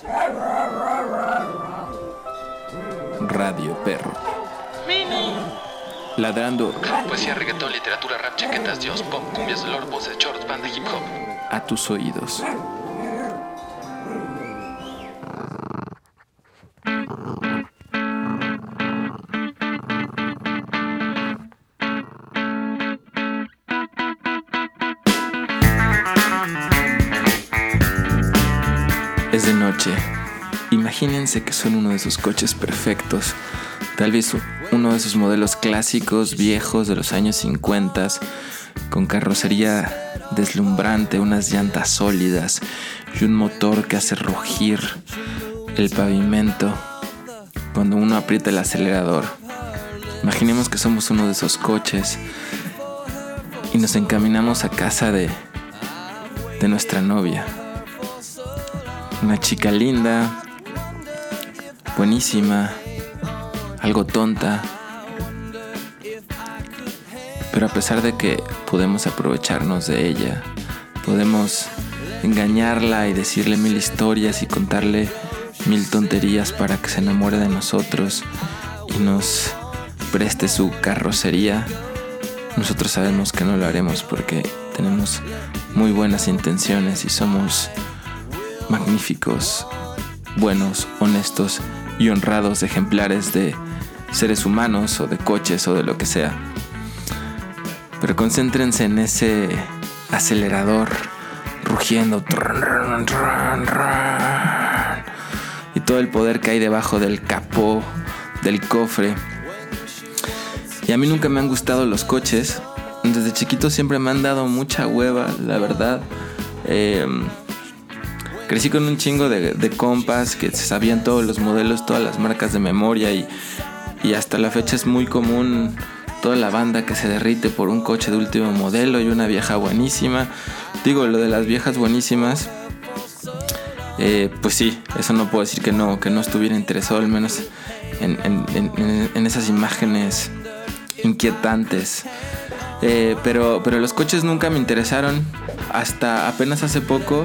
Radio Perro. Ladrando. Poesía, reggaetón, literatura, rap, chaquetas, dios, pop, cumbias, dolor, voces, choros, banda, hip hop. A tus oídos. Es de noche. Imagínense que son uno de esos coches perfectos. Tal vez uno de esos modelos clásicos, viejos, de los años 50, con carrocería deslumbrante, unas llantas sólidas y un motor que hace rugir el pavimento cuando uno aprieta el acelerador. Imaginemos que somos uno de esos coches y nos encaminamos a casa de nuestra novia. Una chica linda, buenísima, algo tonta, pero a pesar de que podemos aprovecharnos de ella, podemos engañarla y decirle 1000 historias y contarle 1000 tonterías para que se enamore de nosotros y nos preste su carrocería, nosotros sabemos que no lo haremos porque tenemos muy buenas intenciones y somos magníficos, buenos, honestos y honrados ejemplares de seres humanos o de coches o de lo que sea. Pero concéntrense en ese acelerador rugiendo y todo el poder que hay debajo del capó del cofre. Y a mí nunca me han gustado los coches. Desde chiquito siempre me han dado mucha hueva, la verdad. Crecí con un chingo de compas que se sabían todos los modelos, todas las marcas de memoria y hasta la fecha es muy común toda la banda que se derrite por un coche de último modelo y una vieja buenísima. Digo, lo de las viejas buenísimas, pues sí, eso no puedo decir que no estuviera interesado al menos en esas imágenes inquietantes. Pero los coches nunca me interesaron hasta apenas hace poco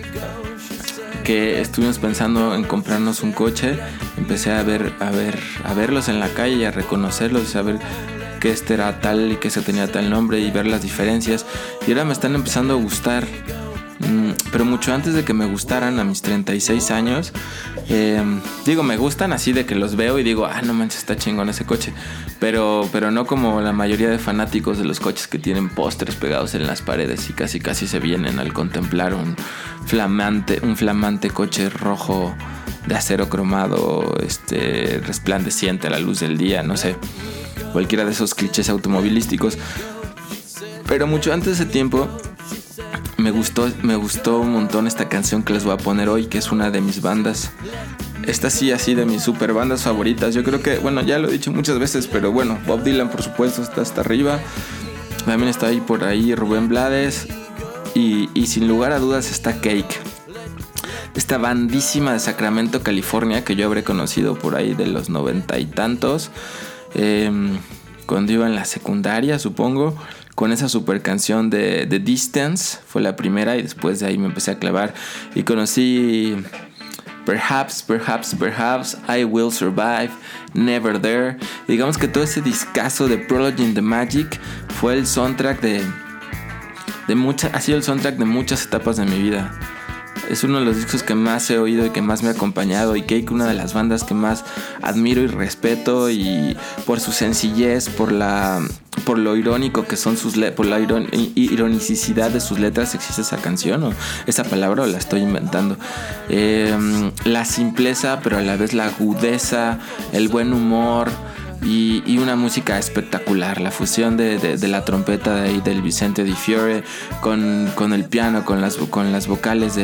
que estuvimos pensando en comprarnos un coche. Empecé a verlos en la calle y a reconocerlos, a ver que este era tal y que ese tenía tal nombre y ver las diferencias. Y ahora me están empezando a gustar. Pero mucho antes de que me gustaran, a mis 36 años, digo, me gustan así de que los veo y digo, no manches, está chingón ese coche. Pero no como la mayoría de fanáticos de los coches que tienen pósters pegados en las paredes y casi se vienen al contemplar un flamante coche rojo de acero cromado, resplandeciente a la luz del día, no sé, cualquiera de esos clichés automovilísticos. Pero mucho antes de ese tiempo me gustó un montón esta canción que les voy a poner hoy, que es una de mis bandas. Esta sí, así de mis super bandas favoritas. Yo creo que, bueno, ya lo he dicho muchas veces, pero bueno, Bob Dylan por supuesto está hasta arriba. También está ahí por ahí Rubén Blades. Y sin lugar a dudas está Cake. Esta bandísima de Sacramento, California, que yo habré conocido por ahí de los 90 y tantos. Cuando iba en la secundaria, supongo. Con esa super canción de The Distance, fue la primera, y después de ahí me empecé a clavar y conocí Perhaps, I Will Survive, Never There. Y digamos que todo ese discazo de Prolonging the Magic fue el soundtrack ha sido el soundtrack de muchas etapas de mi vida. Es uno de los discos que más he oído y que más me ha acompañado. Y Cake, una de las bandas que más admiro y respeto, y por su sencillez, por lo irónico que son por la ironicidad de sus letras. ¿Existe esa canción o esa palabra o la estoy inventando? La simpleza, pero a la vez la agudeza, el buen humor y una música espectacular. La fusión de la trompeta de ahí del Vicente Di Fiore con el piano, con las vocales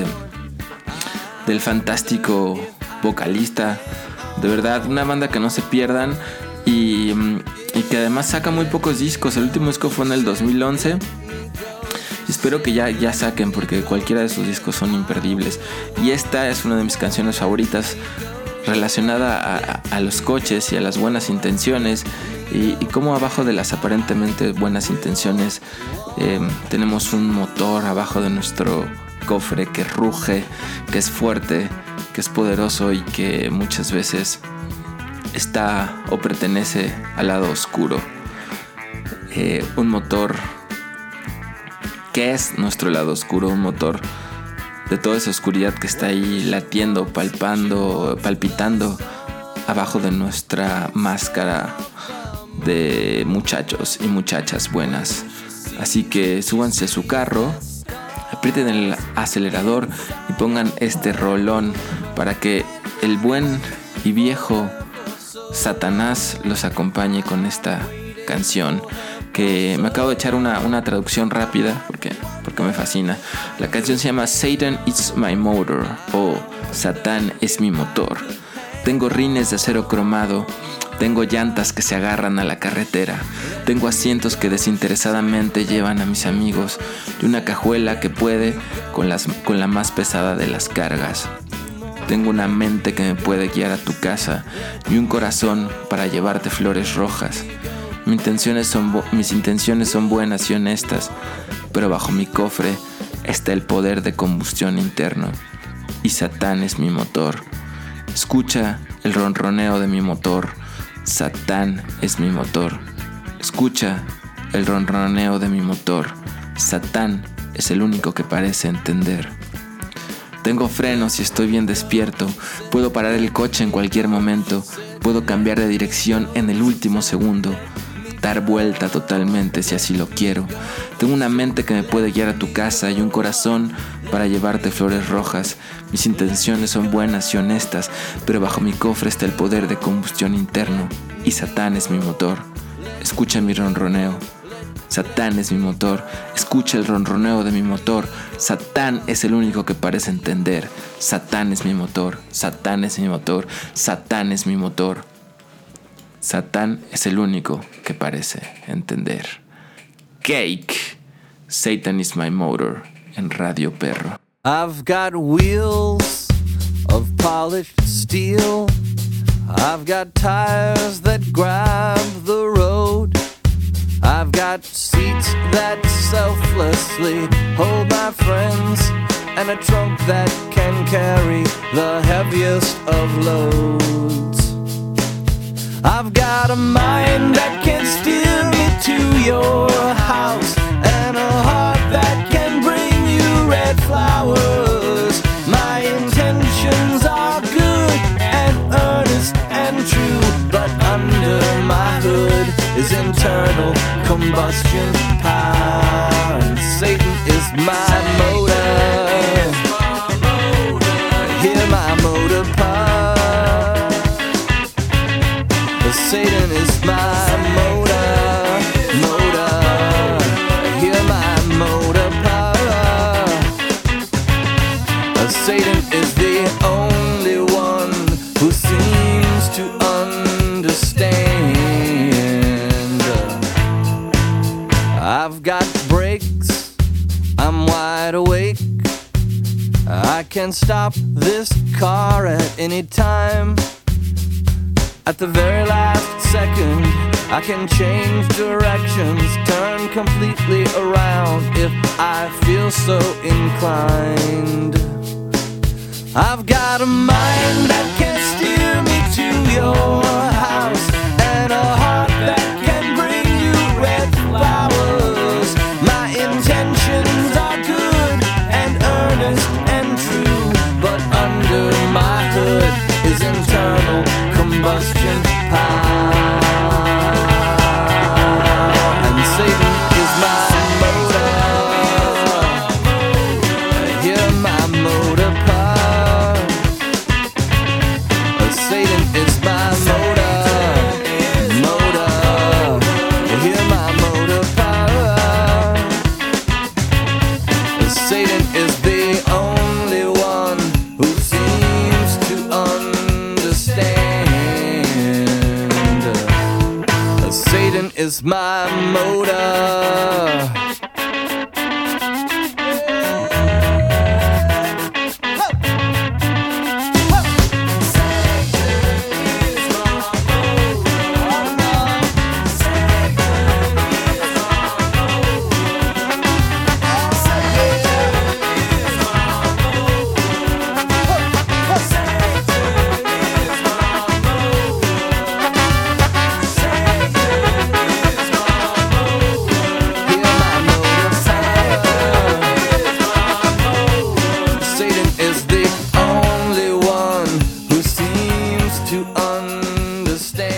del fantástico vocalista. De verdad, una banda que no se pierdan y que además saca muy pocos discos. El último disco fue en el 2011. Y espero que ya saquen, porque cualquiera de sus discos son imperdibles. Y esta es una de mis canciones favoritas, relacionada a los coches y a las buenas intenciones, y cómo abajo de las aparentemente buenas intenciones tenemos un motor abajo de nuestro cofre que ruge, que es fuerte, que es poderoso y que muchas veces está o pertenece al lado oscuro. Un motor que es nuestro lado oscuro, un motor de toda esa oscuridad que está ahí latiendo, palpitando abajo de nuestra máscara de muchachos y muchachas buenas. Así que súbanse a su carro, aprieten el acelerador y pongan este rolón para que el buen y viejo Satanás los acompañe con esta canción, que me acabo de echar una traducción rápida porque me fascina. La canción se llama Satan is my motor, o Satán es mi motor. Tengo rines de acero cromado, tengo llantas que se agarran a la carretera, tengo asientos que desinteresadamente llevan a mis amigos y una cajuela que puede con la más pesada de las cargas. Tengo una mente que me puede guiar a tu casa y un corazón para llevarte flores rojas. Mis intenciones son buenas y honestas, pero bajo mi cofre está el poder de combustión interno y Satán es mi motor. Escucha el ronroneo de mi motor. Satán es mi motor. Escucha el ronroneo de mi motor. Satán es el único que parece entender. Tengo frenos y estoy bien despierto. Puedo parar el coche en cualquier momento. Puedo cambiar de dirección en el último segundo. Dar vuelta totalmente si así lo quiero. Tengo una mente que me puede guiar a tu casa y un corazón para llevarte flores rojas. Mis intenciones son buenas y honestas, pero bajo mi cofre está el poder de combustión interno y Satán es mi motor. Escucha mi ronroneo. Satán es mi motor. Escucha el ronroneo de mi motor. Satán es el único que parece entender. Satán es mi motor. Satán es mi motor. Satán es mi motor. Satán es el único que parece entender. Cake. Satan is my motor. En Radio Perro. I've got wheels of polished steel. I've got tires that grab the road. I've got seats that selflessly hold my friends, and a trunk that can carry the heaviest of loads. I've got a mind that can steer me to your house, and a heart that can bring you red flowers. My intentions are good and earnest and true, but under my hood is internal combustion power, and Satan is my motor. Hear my motor pump. Satan is my motor, motor. Hear my motor power. Satan is the only one who seems to understand. I've got brakes, I'm wide awake. I can stop this car at any time. At the very last second, I can change directions, turn completely around if I feel so inclined. I've got a mind that can steer me to your house, and a heart that can bring you red flowers. My intentions are good and earnest and true, but under my hood is internal combustion power, and Satan is my motor. Hear my motor pump. Satan is my motor, motor. Hear my motor pump. Satan is the only one who seems to understand. Satan is my motor. understand.